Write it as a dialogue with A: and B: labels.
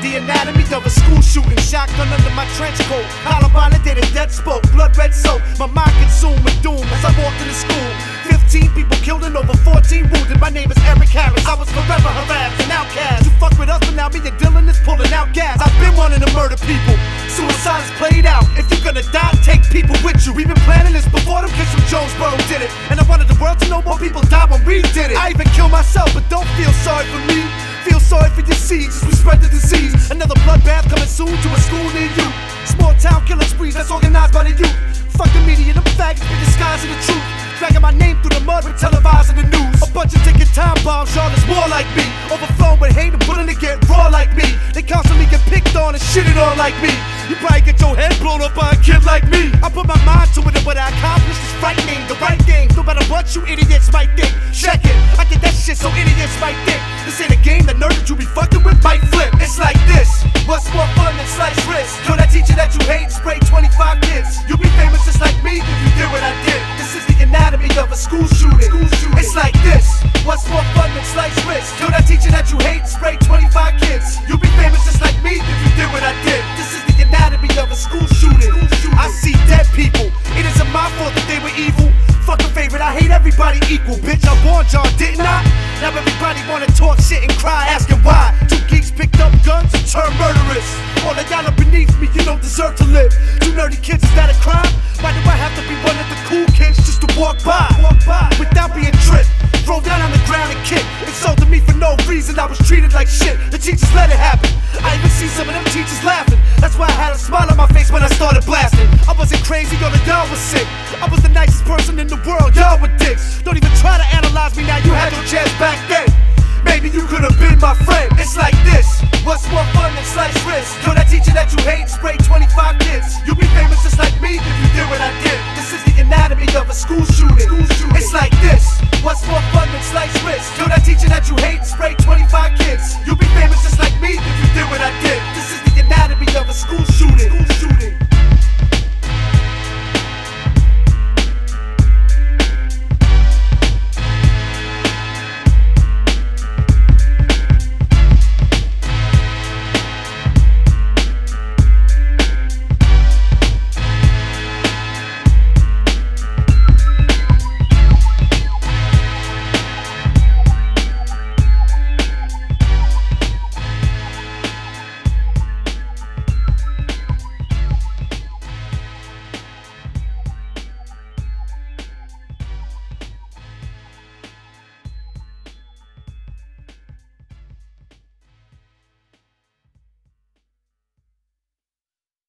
A: The anatomy of a school shooting, shotgun under my trench coat. Columbine did a death spoke, blood red soap. My mind consumed with doom as I walked into school. 15 people killed and over 14 wounded. My name is Eric Harris. I was forever harassed and outcast. You fuck with us, but now me and Dylan is pulling out gas. I've been wanting to murder people. Suicide is played out. If you're gonna die, take people with you. We've been planning this before them kids from Jonesboro did it. And I wanted the world to know more people died when we did it. I even killed myself, but don't feel sorry for me. Feel sorry for your seeds as we spread the disease. Another bloodbath coming soon to a school near you. Small town killing sprees that's organized by the youth. Fuck the media, them faggots be disguising the truth. Dragging my name through the mud and televising the news. A bunch of ticking time bombs, y'all is more like me. Overflowing with hate and willing to get raw like me. They constantly get picked on and shitted on like me. You probably get your head blown up by a kid like me. I put my mind to it and what I accomplished is frightening. The right game, no matter what you idiots might think. Check it, I did that shit so idiots might think. This ain't a game, the nerd that you be fucking with might flip. It's like this, what's more fun than slice wrist? Kill that teacher that you hate, spray 25 kids. You'll be famous just like me if you did what I did. This is the anatomy of a school shooting. It's like this, what's more fun than slice wrist? Kill that teacher that you hate, spray 25 kids. You'll be famous just like me if you did what I did. This is the anatomy of a school shooting. I see dead people, it isn't my fault that they were evil. Fuck a favorite, I hate everybody equal. Bitch, I warned y'all, didn't I? Now everybody wanna talk shit and cry, asking why. Two geeks picked up guns and turned murderers. All the y'all are beneath me, you don't deserve to live. Two nerdy kids, is that a crime? Why do I have to be one of the cool kids just to walk by without being tripped? Throw down on the ground and kick. Insulted me for no reason, I was treated like shit. The teachers let it happen. I even see some of them teachers laughing. That's why I had a smile on my face when I started blasting. I wasn't crazy, all of y'all was sick. I was the nicest person in the world, y'all were dicks. Don't even try to analyze me now, you had your chance back then. Maybe you could have been my friend. It's like this, what's more fun than slice wrist? Kill that teacher that you hate, spray 25 kids. You'll be famous just like me if you did what I did. This is the anatomy of a school shooting. It's like this, what's more fun than slice wrist? Kill that teacher that you hate, spray 25 kids. You'll be famous just like me if you did what I did. This is the anatomy of a school shooting.